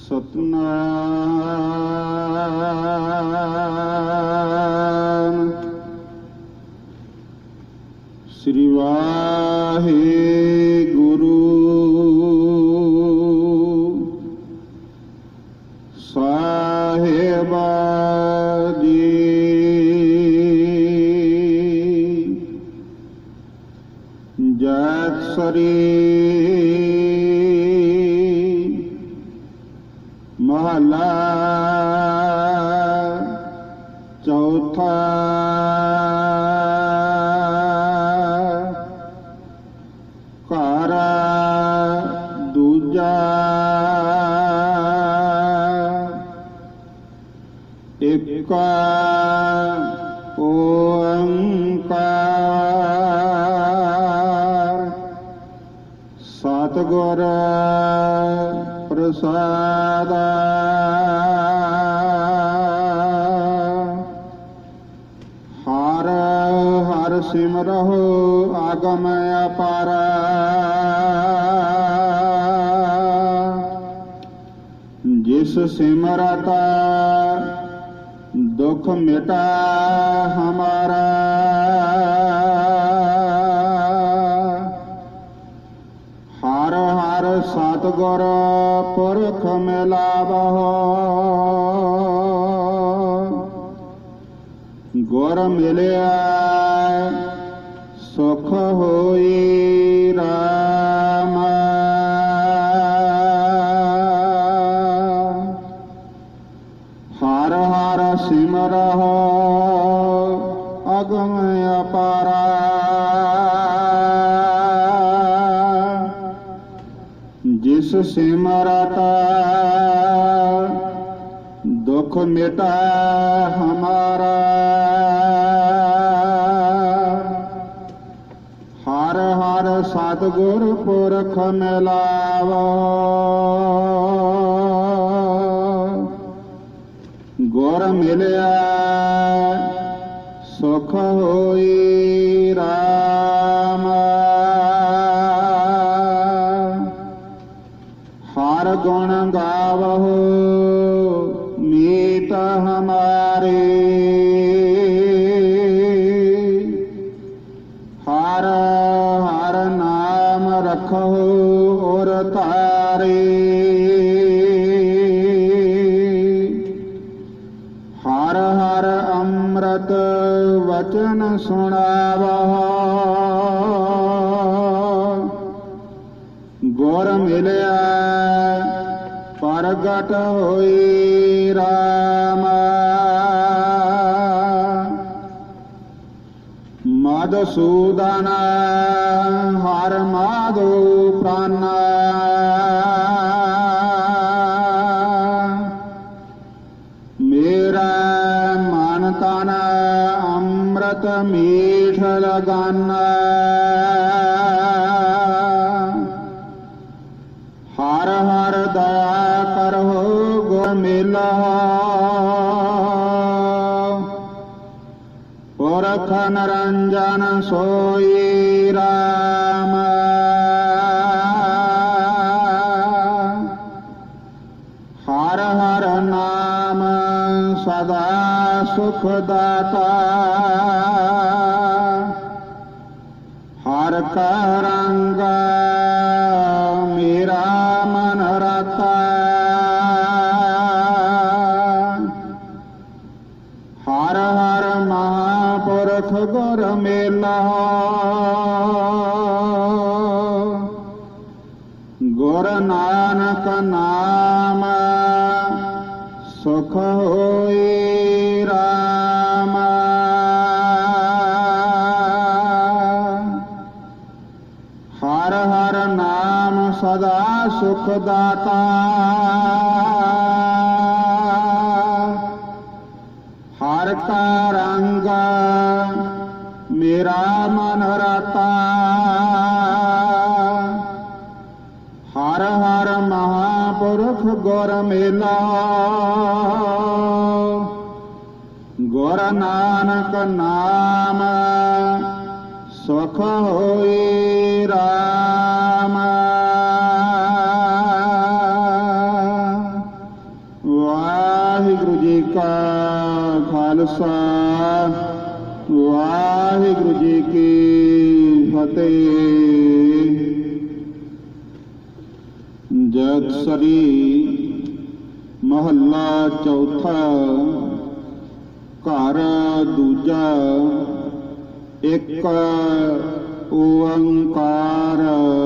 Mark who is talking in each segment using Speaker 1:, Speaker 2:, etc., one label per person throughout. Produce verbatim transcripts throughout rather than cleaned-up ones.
Speaker 1: सतनाम श्री वाहेगुरु साहिबा जी। जैत सरी महला चौथा। घर दूजा एक ओंकार सतगुर प्रसाद। हर हर सिमरहो आगम अपार। जिस सिमरता दुख मिटा हमारा। हर हर सतगुर पुरख मिलावहो। गुर मिलिया सुख होई राम। हर हर सिमरहो अगम अपारा। जिस सिमरता दुख मिटा हमारा। हर हर सतगुर पुरख मिलावो। गुर मिलिया सुख होई राम। हर गुण गावहो मीत हमारे। हर हर नाम रखो और तारे। हर हर अमृत वचन सुनावहो। गुर मिलिया प्रगट होई राम। मधुसूदन हर माधो प्राण। मेरा मन तन अमृत मीठ लगाना। हर हर दया करहो गुर मिला। पुरख निरंजन सोई राम। हर हर नाम सदा सुख दाता। हर का रंग मेरा मन रता। हर हर महापुरख गुर मेला। गुर नानक नाम सुख होई राम। हर हर नाम सदा सुख दाता। हर का रंग मेरा मन रता। हर हर महापुरख गुर मेला। गुर नानक नाम सुख होई राम। ਕਾ ਖਾਲਸਾ ਵਾਹਿਗੁਰੂ ਜੀ ਕੀ ਫਤਿਹ। ਜਗਤਸਰੀ ਮਹੱਲਾ ਚੌਥਾ। ਘਰ ਦੂਜਾ। ਇੱਕ ਓੰਕਾਰ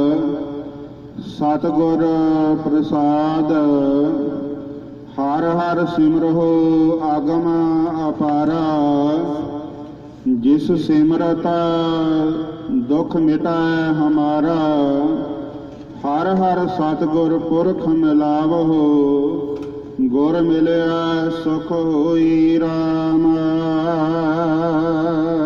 Speaker 1: ਸਤਿਗੁਰ ਪ੍ਰਸਾਦ। ਹਰ ਹਰ ਸਿਮਰਹੁ ਆਗਮ ਅਪਾਰਾ। ਜਿਸ ਸਿਮਰਤ ਦੁਖ ਮਿਟੈ ਹਮਾਰਾ। ਹਰ ਹਰ ਸਤਿਗੁਰ ਪੁਰਖ ਮਿਲਾਵਹੁ। ਗੁਰ ਮਿਲਿਆ ਸੁਖ ਹੋਈ ਰਾਮ।